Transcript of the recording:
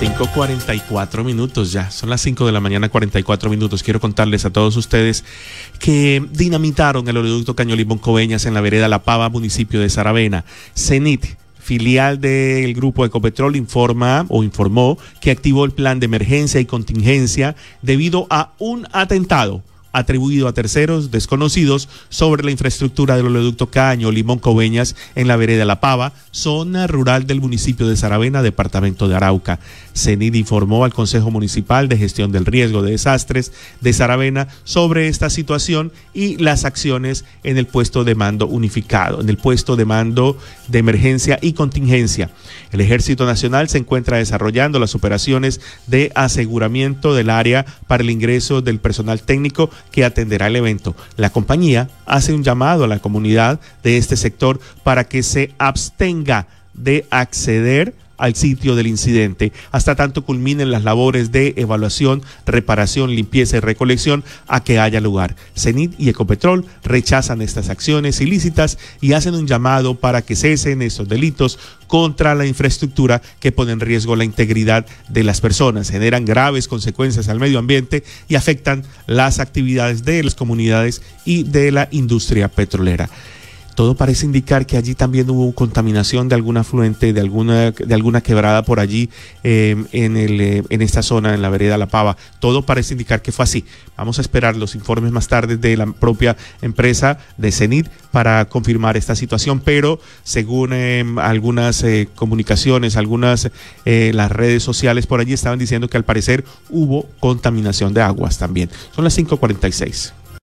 5:44 ya, son las 5 de la mañana, 44 minutos. Quiero contarles a todos ustedes que dinamitaron el oleoducto Caño Limón Coveñas en la vereda La Pava, municipio de Saravena. Cenit, filial del grupo Ecopetrol, informó que activó el plan de emergencia y contingencia debido a un atentado atribuido a terceros desconocidos sobre la infraestructura del oleoducto Caño Limón Coveñas en la vereda La Pava, zona rural del municipio de Saravena, departamento de Arauca. Cenit informó al Consejo Municipal de Gestión del Riesgo de Desastres de Saravena sobre esta situación y las acciones en el puesto de mando unificado, en el puesto de mando de emergencia y contingencia. El Ejército Nacional se encuentra desarrollando las operaciones de aseguramiento del área para el ingreso del personal técnico que atenderá el evento. La compañía hace un llamado a la comunidad de este sector para que se abstenga de acceder al sitio del incidente hasta tanto culminen las labores de evaluación, reparación, limpieza y recolección a que haya lugar. Cenit y Ecopetrol rechazan estas acciones ilícitas y hacen un llamado para que cesen estos delitos contra la infraestructura que pone en riesgo la integridad de las personas, generan graves consecuencias al medio ambiente y afectan las actividades de las comunidades y de la industria petrolera. Todo parece indicar que allí también hubo contaminación de algún afluente, de alguna quebrada por allí en esta zona, en la vereda La Pava. Todo parece indicar que fue así. Vamos a esperar los informes más tarde de la propia empresa de Cenit para confirmar esta situación, pero según algunas comunicaciones, las redes sociales por allí estaban diciendo que al parecer hubo contaminación de aguas también. Son las 5:46.